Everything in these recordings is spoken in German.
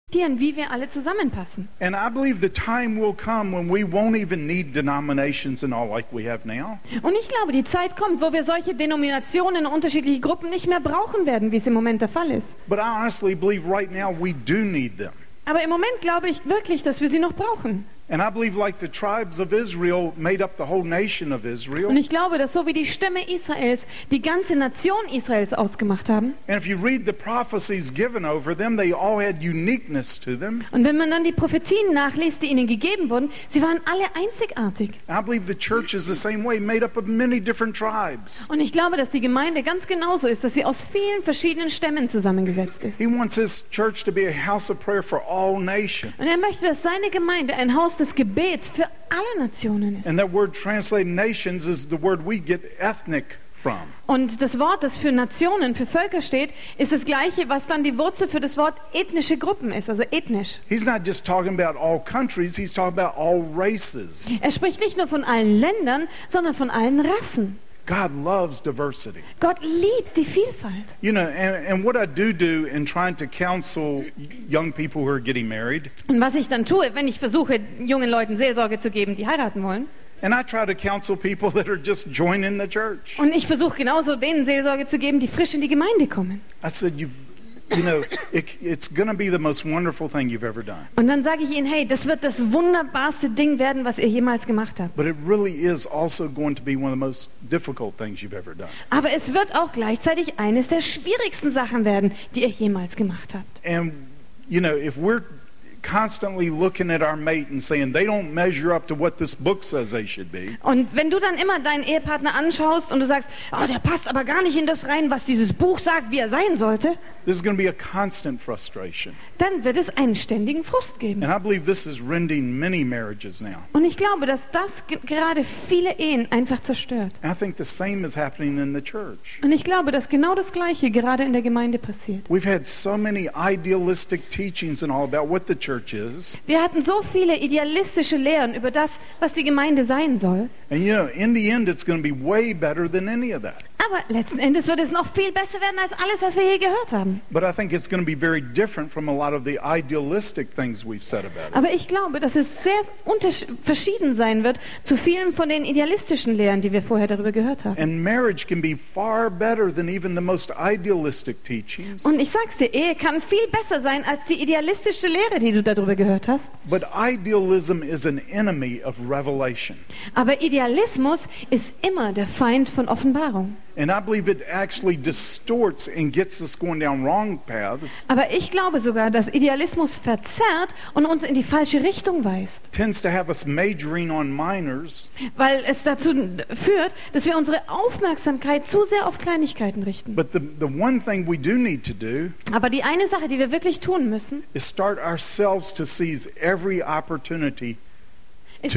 wie wir alle zusammenpassen. And I believe the time will come when we won't even need denominations and all like we have now. Und ich glaube, die Zeit kommt, wo wir solche Denominationen und unterschiedliche Gruppen nicht mehr brauchen werden, wie es im Moment der Fall ist. But I honestly believe right now we do need them. Aber im Moment glaube ich wirklich, dass wir sie noch brauchen. And I believe like the tribes of Israel made up the whole nation of Und Israel. ich glaube, dass so wie die Stämme Israels die ganze Nation Israels ausgemacht haben. And if you read the prophecies given over them, they all had uniqueness to them. Und wenn man dann die Prophetien nachliest, die ihnen gegeben wurden, sie waren alle einzigartig. And I believe the church is the same way, made up of many different tribes. Und ich glaube, dass die Gemeinde ganz genauso ist, dass sie aus vielen verschiedenen Stämmen zusammengesetzt ist. He wants his church to be a house of prayer for all nations. Und er möchte, dass seine Gemeinde ein Haus des Gebets für alle Nationen ist. And that word translated nations is the word we get ethnic from. Und das Wort, das für Nationen, für Völker steht, ist das gleiche, was dann die Wurzel für das Wort ethnische Gruppen ist, also ethnisch. He's not just talking about all countries, he's talking about all races. Er spricht nicht nur von allen Ländern, sondern von allen Rassen. God loves diversity. Gott liebt die Vielfalt. You know, and what I do in trying to counsel young people who are getting married, Und was ich dann tue, wenn ich versuche, jungen Leuten Seelsorge zu geben, die heiraten wollen, and I try to counsel people that are just joining the church. und ich versuche genauso denen Seelsorge zu geben, die frisch in die Gemeinde kommen. I said, you know, it's going to be the most wonderful thing you've ever done. Und dann sage ich ihnen, hey, das wird das wunderbarste Ding werden, was ihr jemals gemacht habt. But it really is also going to be one of the most difficult things you've ever done. Aber es wird auch gleichzeitig eines der schwierigsten Sachen werden, die ihr jemals gemacht habt. And, you know, if we're constantly looking at our mate and saying they don't measure up to what this book says they should be, Und wenn du dann immer deinen Ehepartner anschaust und du sagst, oh, der passt aber gar nicht in das rein, was dieses Buch sagt, wie er sein sollte, this is going to be a constant frustration. dann wird es einen ständigen Frust geben. And I believe this is rending many marriages now. Und ich glaube, dass das gerade viele Ehen einfach zerstört. And I think the same is happening in the church. Und ich glaube, dass genau das Gleiche gerade in der Gemeinde passiert. We've had so many idealistic teachings and all about what the church is. Wir hatten so viele idealistische Lehren über das, was die Gemeinde sein soll. And you know, in the end, it's going to be way better than any of that. Aber letzten Endes wird es noch viel besser werden als alles, was wir je gehört haben. But I think it's going to be very different from a lot of the idealistic things we've said about it. Aber ich glaube, dass es sehr verschieden sein wird zu vielen von den idealistischen Lehren, die wir vorher darüber gehört haben. And marriage can be far better than even the most idealistic teachings. Und ich sag's dir, Ehe kann viel besser sein als die idealistische Lehre, die du darüber gehört hast. But idealism is an enemy of revelation. Aber Idealismus ist immer der Feind von Offenbarung. And I believe it actually distorts and gets us going down wrong paths. Aber ich glaube sogar, dass Idealismus verzerrt und uns in die falsche Richtung weist. Tends to have us majoring on minors Weil es dazu führt, dass wir unsere Aufmerksamkeit zu sehr auf Kleinigkeiten richten. But the one thing we do need to do Aber die eine Sache, die wir wirklich tun müssen, is start ourselves to seize every opportunity ist,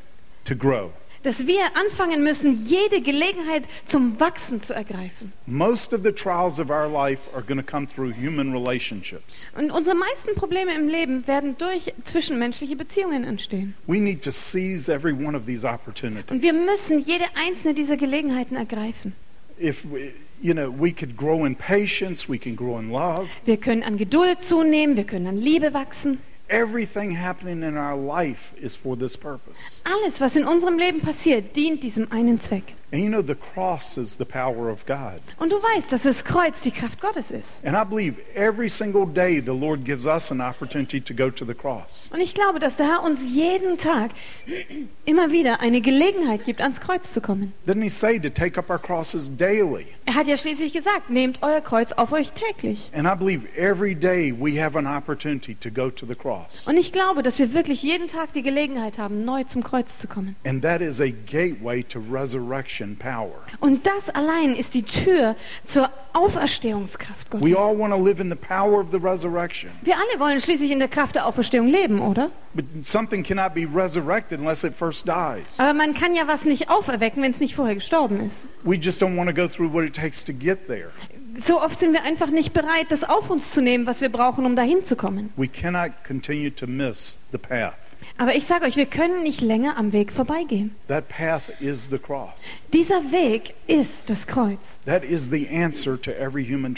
to grow. dass wir anfangen müssen, jede Gelegenheit zum Wachsen zu ergreifen. Most of the trials of our life are going to come through human relationships. Und unsere meisten Probleme im Leben werden durch zwischenmenschliche Beziehungen entstehen. We need to seize every one of these Und opportunities. wir müssen jede einzelne dieser Gelegenheiten ergreifen. If we, you know, we could grow in patience, we can grow in love. Wir können an Geduld zunehmen, wir können an Liebe wachsen. Everything happening in our life is for this purpose. Alles, was in unserem Leben passiert, dient diesem einen Zweck. And you know, the cross is the power of God. Und du weißt, dass das Kreuz die Kraft Gottes ist. And I believe every single day the Lord gives us an opportunity to go to the cross. Und ich glaube, dass der Herr uns jeden Tag immer wieder eine Gelegenheit gibt, ans Kreuz zu kommen. Didn't he say to take up our crosses daily? Er hat ja schließlich gesagt, nehmt euer Kreuz auf euch täglich. And I believe every day we have an opportunity to go to the cross. Und ich glaube, dass wir wirklich jeden Tag die Gelegenheit haben, neu zum Kreuz zu kommen. And that is a gateway to resurrection power. Und das allein ist die Tür zur Auferstehungskraft Gottes. We all want to live in the power of the resurrection. Wir alle wollen schließlich in der Kraft der Auferstehung leben, oder? But something cannot be resurrected unless it first dies. Aber man kann ja was nicht auferwecken, wenn es nicht vorher gestorben ist. We just don't want to go through what it takes to get there. So oft sind wir einfach nicht bereit, das auf uns zu nehmen, was wir brauchen, um dahin zu kommen. We cannot continue to miss the path. Aber ich sage euch, wir können nicht länger am Weg vorbeigehen. That path is the cross. Dieser Weg ist das Kreuz. That is the answer to every human trial.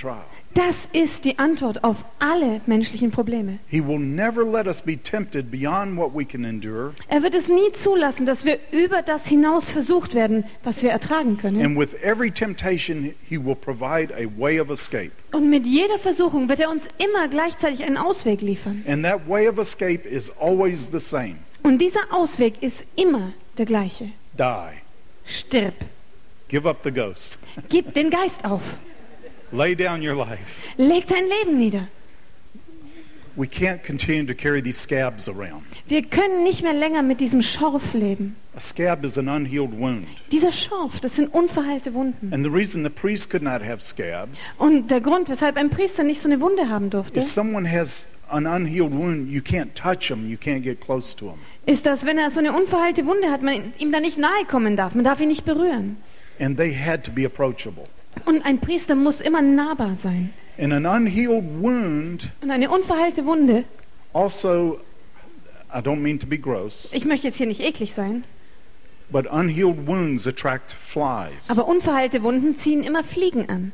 Das ist die Antwort auf alle menschlichen Probleme. He will never let us be tempted beyond what we can endure. Er wird es nie zulassen, dass wir über das hinaus versucht werden, was wir ertragen können. And with every temptation, he will provide a way of escape. Und mit jeder Versuchung wird er uns immer gleichzeitig einen Ausweg liefern. And that way of escape is always the same. Und dieser Ausweg ist immer der gleiche. Die. Stirb. Give up the ghost. Gib den Geist auf. Lay down your life. Leg dein Leben nieder. We can't continue to carry these scabs around. Wir können nicht mehr länger mit diesem Schorf leben. A scab is an unhealed wound. Dieser Schorf, das sind unverheilte Wunden. And the reason the priest could not have scabs, Und der Grund, weshalb ein Priester nicht so eine Wunde haben durfte, if someone has an unhealed wound, you can't touch them, you can't get close to them. ist, dass wenn er so eine unverheilte Wunde hat, man ihm da nicht nahe kommen darf. Man darf ihn nicht berühren. And they had to be approachable. Und ein Priester muss immer nahbar sein. And an unhealed wound Und eine unverheilte Wunde, also, I don't mean to be gross, ich möchte jetzt hier nicht eklig sein, but unhealed wounds attract flies. aber unverheilte Wunden ziehen immer Fliegen an.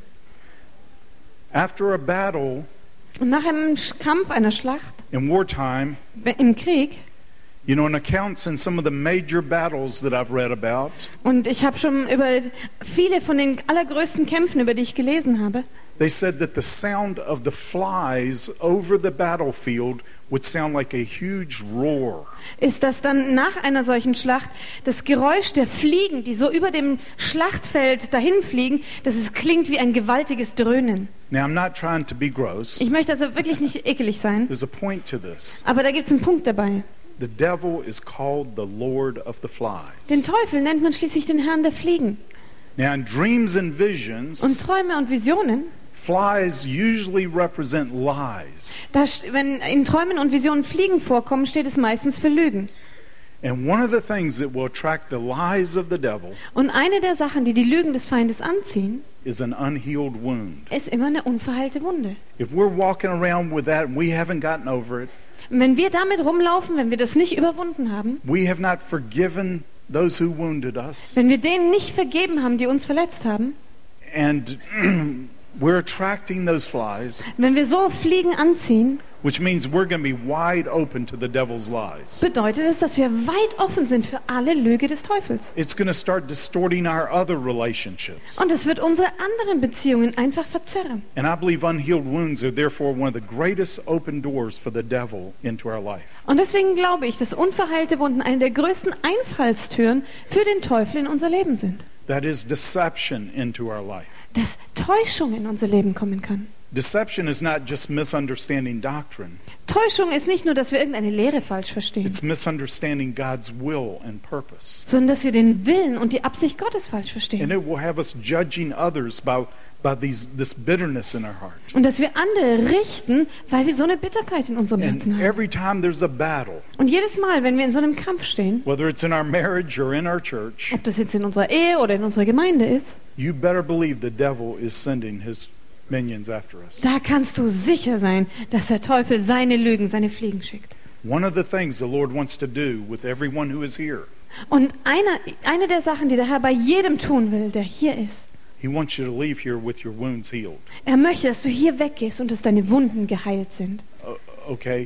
After a battle Und nach einem Kampf, einer Schlacht, in wartime, im Krieg, you know, in accounts in some of the major battles that I've read about, und ich habe schon über viele von den allergrößten Kämpfen, über die ich gelesen habe, they said that the sound of the flies over the battlefield would sound like a huge roar. ist, dass dann nach einer solchen Schlacht das Geräusch der Fliegen, die so über dem Schlachtfeld dahin fliegen, dass es klingt wie ein gewaltiges Dröhnen. Now, I'm not trying to be gross. Ich möchte also wirklich nicht ekelig sein, There's a point to this. aber da gibt es einen Punkt dabei. The devil is called the Lord of the Den Flies. Teufel nennt man schließlich den Herrn der Fliegen. Now, in dreams and visions, Und Träume und Visionen, flies usually represent lies. wenn in Träumen und Visionen Fliegen vorkommen, steht es meistens für Lügen. And one of the things that will attract the lies of the devil Und eine der Sachen, die die Lügen des Feindes anziehen, is an unhealed wound. ist immer eine unverheilte Wunde. If we're walking around with that and we haven't gotten over it, Und wenn wir damit rumlaufen, wenn wir das nicht überwunden haben, we have not forgiven those who wounded us, wenn wir denen nicht vergeben haben, die uns verletzt haben, and we're attracting those flies, wenn wir so Fliegen anziehen, which means we're going to be wide open to the devil's lies. bedeutet es, dass wir weit offen sind für alle Lüge des Teufels. It's going to start distorting our other relationships. Und es wird unsere anderen Beziehungen einfach verzerren. And I believe unhealed wounds are therefore one of the greatest open doors for the devil into our life. Und deswegen glaube ich, dass unverheilte Wunden eine der größten Einfallstüren für den Teufel in unser Leben sind. That is deception into our life. Dass Täuschung in unser Leben kommen kann. Deception is not just misunderstanding doctrine. Täuschung ist nicht nur, dass wir irgendeine Lehre falsch verstehen, It's misunderstanding God's will and purpose. sondern dass wir den Willen und die Absicht Gottes falsch And verstehen. it will have us judging others by this bitterness in our heart. Und dass wir andere richten, weil wir so eine Bitterkeit in unserem And Herzen haben. every time there's a battle, Und jedes Mal, wenn wir in so einem Kampf stehen, whether it's in our marriage or in our church, ob das jetzt in unserer Ehe oder in unserer Gemeinde ist, you better believe the devil is sending his minions after us. da kannst du sicher sein, dass der Teufel seine Lügen, seine Fliegen schickt. One of the things the Lord wants to do with everyone who is here, Und eine der Sachen, die der Herr bei jedem tun will, der hier ist, He wants you to leave here with your wounds healed. er möchte, dass du hier weggehst und dass deine Wunden geheilt sind. Okay?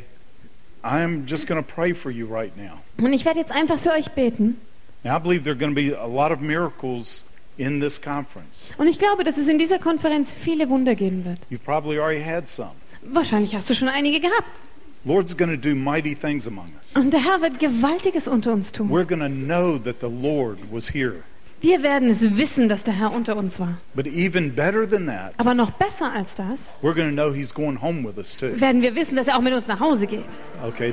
I'm just going to pray for you right now. Und ich werde jetzt einfach für euch beten. Now, I believe there are going to be a lot of miracles in this conference. Und ich glaube, dass es in dieser Konferenz viele Wunder geben wird. You've probably already had some. Wahrscheinlich hast du schon einige gehabt. Lord's going to do mighty things among us. Und der Herr wird Gewaltiges unter uns tun. We're going to know that the Lord was here. Wir werden es wissen, dass der Herr unter uns war. But even better than that, Aber noch besser als das, we're going to know He's going home with us too. werden wir wissen, dass er auch mit uns nach Hause geht. Okay?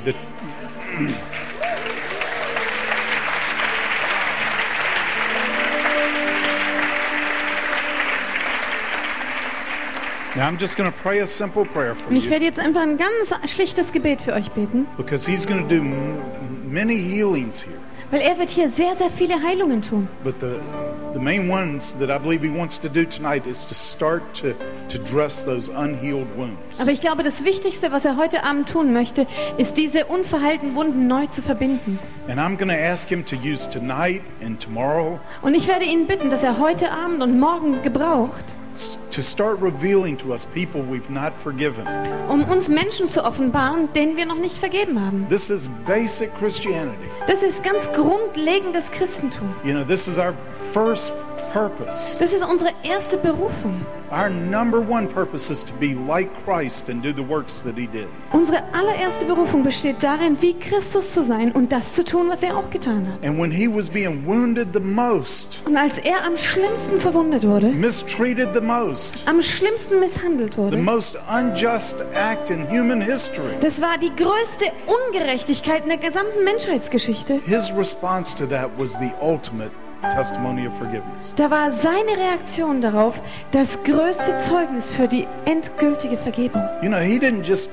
Now I'm just going to pray a simple prayer for Und ich you, werde jetzt einfach ein ganz schlichtes Gebet für euch beten, because He's going to do many healings here. weil er wird hier sehr, sehr viele Heilungen tun. But the main ones that I believe He wants to do tonight is to start to dress those unhealed wounds. Aber ich glaube, das Wichtigste, was er heute Abend tun möchte, ist diese unverheilten Wunden neu zu verbinden. And I'm going to ask Him to use tonight and tomorrow Und ich werde ihn bitten, dass er heute Abend und morgen gebraucht, to start revealing to us people we've not forgiven. um uns Menschen zu offenbaren, denen wir noch nicht vergeben haben. This is basic Christianity. Das ist ganz grundlegendes Christentum. You know, this is our first purpose. Das ist unsere erste Berufung. Our number one purpose is to be like Christ and do the works that he did. Unsere allererste Berufung besteht darin, wie Christus zu sein und das zu tun, was er auch getan hat. And when he was being wounded the most, Und als er am schlimmsten verwundet wurde, mistreated the most, am schlimmsten misshandelt the wurde, most unjust act in human history, das war die größte Ungerechtigkeit in der gesamten Menschheitsgeschichte. his response to that was the ultimate testimony of forgiveness. Da war seine Reaktion darauf das größte Zeugnis für die endgültige Vergebung. You know, he didn't just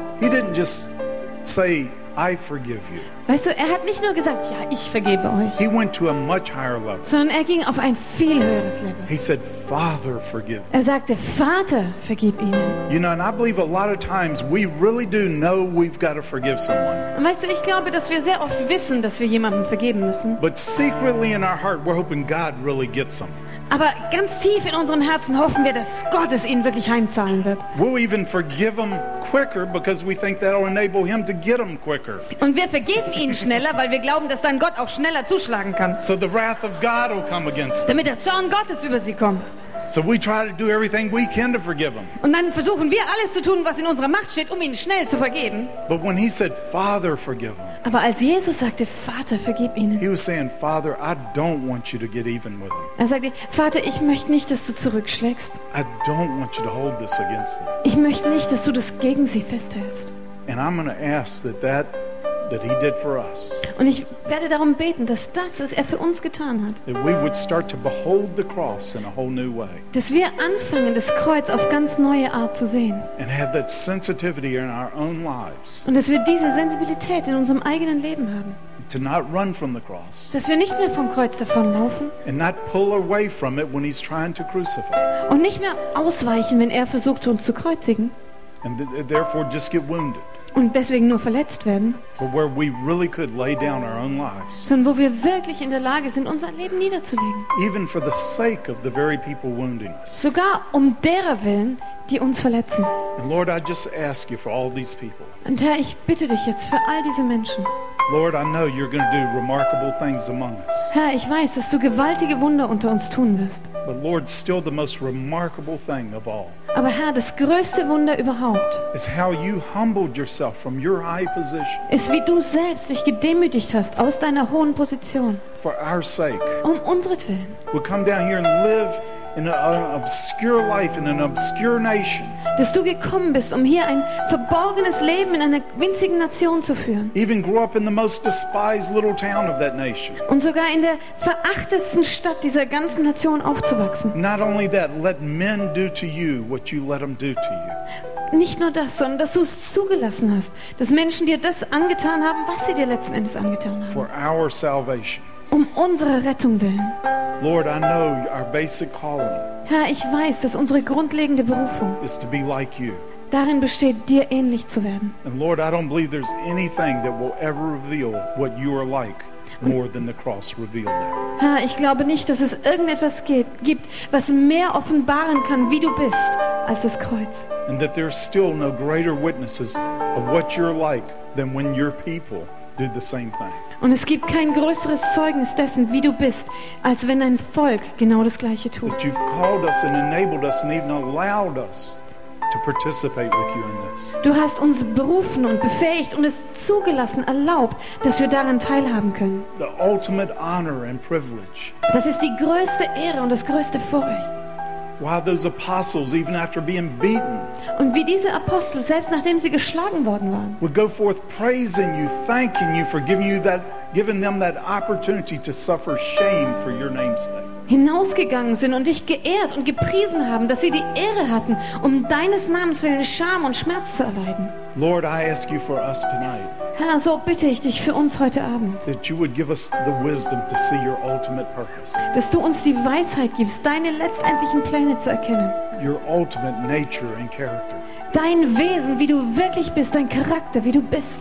say, I forgive you. Weißt du, er hat nicht nur gesagt, ja, ich vergebe euch, He went to a much higher level. sondern er ging auf ein viel höheres Level. He said, Father, forgive me. Er sagte, Vater, vergib ihnen. You know, and I believe a lot of times we really do know we've got to forgive someone. Und weißt du, ich glaube, dass wir sehr oft wissen, dass wir jemandem vergeben müssen. But secretly in our heart, we're hoping God really gets them. Aber ganz tief in unseren Herzen hoffen wir, dass Gott es ihnen wirklich heimzahlen wird. We'll even forgive them quicker because we think that'll enable him to get them quicker. Und wir vergeben ihnen schneller, weil wir glauben, dass dann Gott auch schneller zuschlagen kann. So the wrath of God will come against them. Damit der Zorn Gottes über sie kommt. So we try to do everything we can to forgive them. Und dann versuchen wir alles zu tun, was in unserer Macht steht, um ihnen schnell zu vergeben. But when he said, Father, forgive them, Aber als Jesus sagte, Vater, vergib ihnen. he was saying, Father, I don't want you to get even with them. Er sagte, Vater, ich möchte nicht, dass du zurückschlägst. I don't want you to hold this against them. Ich möchte nicht, dass du das gegen sie festhältst. And I'm going to ask that he did for us, Und ich werde darum beten, dass das, was er für uns getan hat, that we would start to behold the cross in a whole new way dass wir anfangen, das Kreuz auf ganz neue Art zu sehen. and have that sensitivity in our own lives Und dass wir diese Sensibilität in unserem eigenen Leben haben. to not run from the cross Dass wir nicht mehr vom Kreuz davonlaufen and not pull away from it when he's trying to crucify us und nicht mehr ausweichen, wenn er versucht, uns zu kreuzigen and therefore just get wounded, und deswegen nur verletzt werden, but where we really could lay down our own lives, sondern wo wir wirklich in der Lage sind, unser Leben niederzulegen. even for the sake of the very people wounding us. Sogar um derer Willen, die uns verletzen. And Lord, I just ask you for all these people. Und Herr, ich bitte dich jetzt für all diese Menschen. Lord, I know you're going to do remarkable things among us. Herr, ich weiß, dass du gewaltige Wunder unter uns tun wirst. But Lord, still the most remarkable thing of all Aber Herr, das größte Wunder überhaupt is how you humbled yourself from your high position ist, wie du selbst dich gedemütigt hast aus deiner hohen Position, for our sake. um unseretwillen. We'll come down here and live in an obscure life in an obscure nation, Dass du gekommen bist, um hier ein verborgenes Leben in einer winzigen Nation zu führen. even grow up in the most despised little town of that nation. Und sogar in der verachtetsten Stadt dieser ganzen Nation aufzuwachsen. Not only that, let men do to you what you let them do to you. Nicht nur das, sondern dass du es zugelassen hast, dass Menschen dir das angetan haben, was sie dir letzten Endes angetan haben. For our salvation. Um unsere Rettung willen. Lord, I know our basic calling Herr, ich weiß, dass unsere grundlegende Berufung is to be like you. darin besteht, dir ähnlich zu werden. And Lord, I don't believe there's anything that will ever reveal what you are like more than the cross revealed that. Herr, ich glaube nicht, dass es irgendetwas gibt, was mehr offenbaren kann, wie du bist, als das Kreuz. And that there's still no greater witnesses of what you're like than when your people do the same thing. Und es gibt kein größeres Zeugnis dessen, wie du bist, als wenn ein Volk genau das Gleiche tut. That you've called us and enabled us and even allowed us to participate with you in this. Du hast uns berufen und befähigt und es zugelassen, erlaubt, dass wir daran teilhaben können. The ultimate honor and privilege. Das ist die größte Ehre und das größte Vorrecht. Why those apostles, even after being beaten, Und wie diese Apostel, selbst nachdem sie geschlagen worden waren, would go forth praising you, thanking you for giving them that opportunity to suffer shame for your name's sake. hinausgegangen sind und dich geehrt und gepriesen haben, dass sie die Ehre hatten, um deines Namens willen Scham und Schmerz zu erleiden. Lord, I ask you for us tonight Herr, so bitte ich dich für uns heute Abend, that you would give us the wisdom to see your ultimate purpose, dass du uns die Weisheit gibst, deine letztendlichen Pläne zu erkennen. your ultimate nature and character. Dein Wesen, wie du wirklich bist, dein Charakter, wie du bist.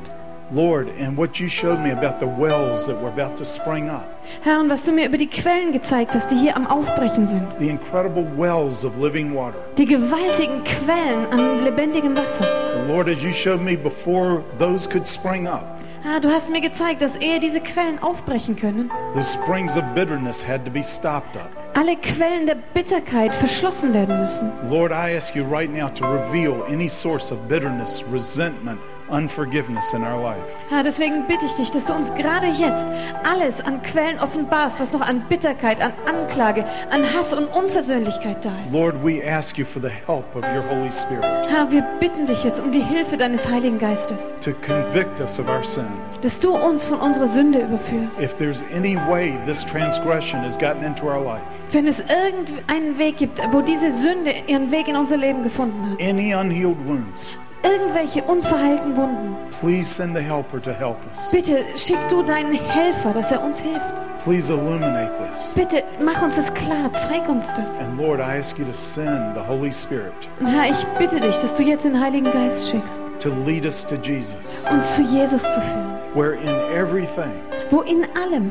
Lord, and what you showed me about the wells that were about to spring up, Herr, und was du mir über die Quellen gezeigt hast, die hier am Aufbrechen sind. the incredible wells of living water. Die gewaltigen Quellen an lebendigem Wasser. Lord, as you showed me before those could spring up, Herr, du hast mir gezeigt, dass ehe diese Quellen aufbrechen können, the springs of bitterness had to be stopped up. alle Quellen der Bitterkeit verschlossen werden müssen. Lord, I ask you right now to reveal any source of bitterness, resentment, unforgiveness in our life. Herr, deswegen bitte ich dich, dass du uns gerade jetzt alles an Quellen offenbarst, was noch an Bitterkeit, an Anklage, an Hass und Unversöhnlichkeit da ist. Lord, we ask you for the help of your Holy Spirit Herr, wir bitten dich jetzt um die Hilfe deines Heiligen Geistes, to convict us of our sin. dass du uns von unserer Sünde überführst. If there's any way this transgression has gotten into our life, Wenn es irgendeinen Weg gibt, wo diese Sünde ihren Weg in unser Leben gefunden hat, any unhealed wounds, irgendwelche unverheilten Wunden, please send the helper to help us. bitte schick du deinen Helfer, dass er uns hilft. Please illuminate this. Bitte mach uns das klar, zeig uns das. And Lord, I ask you to send the Holy Spirit Und Herr, ich bitte dich, dass du jetzt den Heiligen Geist schickst, to lead us to Jesus, uns zu Jesus zu führen, where in everything wo in allem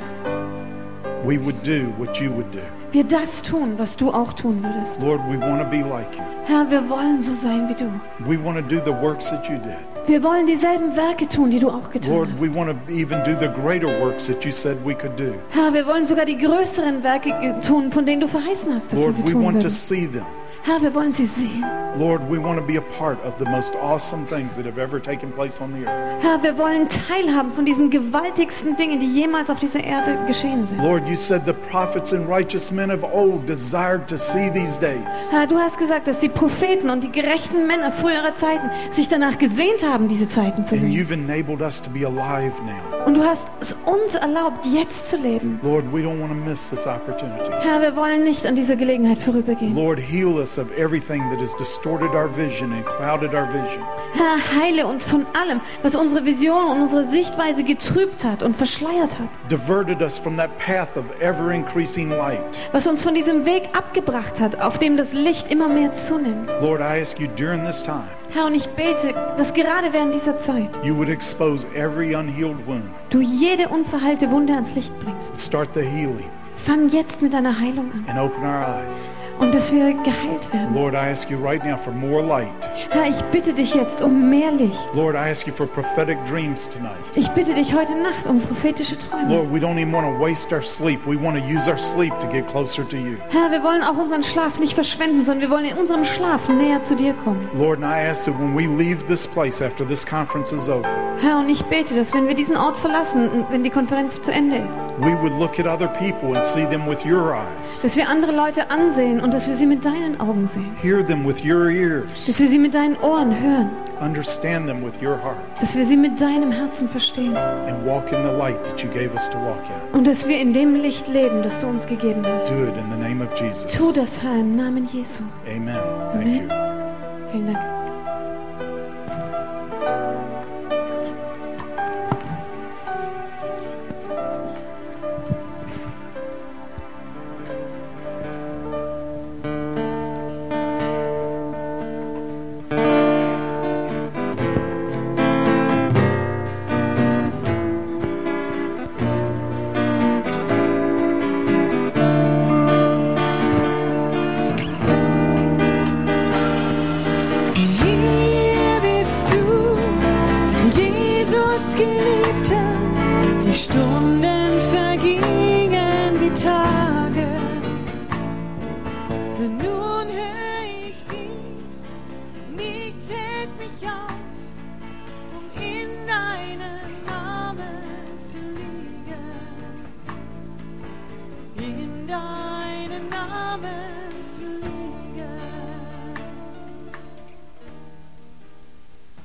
we would do what you would do. wir das tun, was du auch tun würdest. Lord, we want to be like you. Herr, wir wollen so sein wie du. We want to do the works that you did. Wir wollen dieselben Werke tun, die du auch getan Lord, we hast. want to even do the greater works that you said we could do. Herr, wir wollen sogar die größeren Werke tun, von denen du verheißen hast, dass wir Lord, sie we tun want to würden. see them. Herr, wir wollen sie sehen. Lord, we want to be a part of the most awesome things that have ever taken place on the earth. Herr, wir wollen teilhaben von diesen gewaltigsten Dingen, die jemals auf dieser Erde geschehen sind. Lord, you said the prophets and righteous men of old desired to see these days. Herr, du hast gesagt, dass die Propheten und die gerechten Männer früherer Zeiten sich danach gesehnt haben, diese Zeiten zu And sehen. you've enabled us to be alive now. Und du hast es uns erlaubt, jetzt zu leben. Lord, we don't want to miss this opportunity. Herr, wir wollen nicht an dieser Gelegenheit vorübergehen. Lord, heal us of everything that has distorted our vision and clouded our vision. Herr, heile uns von allem, was unsere Vision und unsere Sichtweise getrübt hat und verschleiert hat. Diverted us from that path of ever-increasing light. Was uns von diesem Weg abgebracht hat, auf dem das Licht immer mehr zunimmt. Lord, I ask you during this time, Herr, und ich bete, dass gerade während dieser Zeit you would expose every unhealed wound. du jede unverheilte Wunde ans Licht bringst. Start the healing Fang jetzt mit deiner Heilung an and open our eyes. und dass wir geheilt werden. Lord, I ask you right now for more light. Herr, ich bitte dich jetzt um mehr Licht. Lord, I ask you for prophetic dreams tonight. Ich bitte dich heute Nacht um prophetische Träume. Lord, we don't even want to waste our sleep. We want to use our sleep to get closer to you. Herr, wir wollen auch unseren Schlaf nicht verschwenden, sondern wir wollen in unserem Schlaf näher zu dir kommen. Lord, and I ask that when we leave this place after this conference is over, Herr, und ich bete, dass wenn wir diesen Ort verlassen, wenn die Konferenz zu Ende ist, we would look at other people and see them with your eyes, dass wir andere Leute ansehen und dass wir sie mit deinen Augen sehen. hear them with your Dass ears, wir sie mit deinen Ohren hören. understand them with your heart, Dass wir sie mit deinem Herzen verstehen. and walk in the light that you gave us to walk in. Und dass wir in dem Licht leben, das du uns gegeben hast. Do it in the name of Jesus. Tu das, Herr, im Namen Jesu. Amen. Thank you. Vielen Dank. Hier bist du, Jesus Geliebter, die Stunden vergingen wie Tage. Nun hör ich sie, nichts hält mich auf, um in deinen Armen zu liegen. In deinen Armen